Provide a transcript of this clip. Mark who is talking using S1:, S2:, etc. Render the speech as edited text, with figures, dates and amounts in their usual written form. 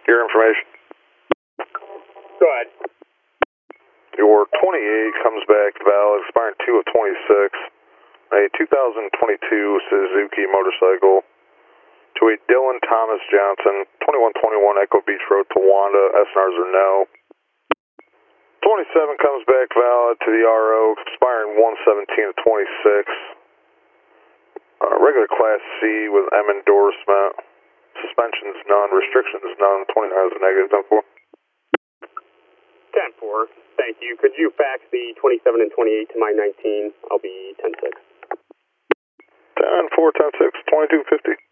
S1: Your information.
S2: Go ahead.
S1: Your 28 comes back valid, expiring 2 of 26. A 2022 Suzuki motorcycle to a Dylan Thomas Johnson, 2121 Echo Beach Road, Towanda. SNRs are no. 27 comes back valid to the RO, expiring 117 of 26. Regular Class C with M endorsement. Suspensions none, restrictions none, 29 is a negative, 10-4.
S2: 10-4, thank you. Could you fax the 27 and 28 to my 19? I'll be 10-6.
S1: 10-4, 10-6, 2250.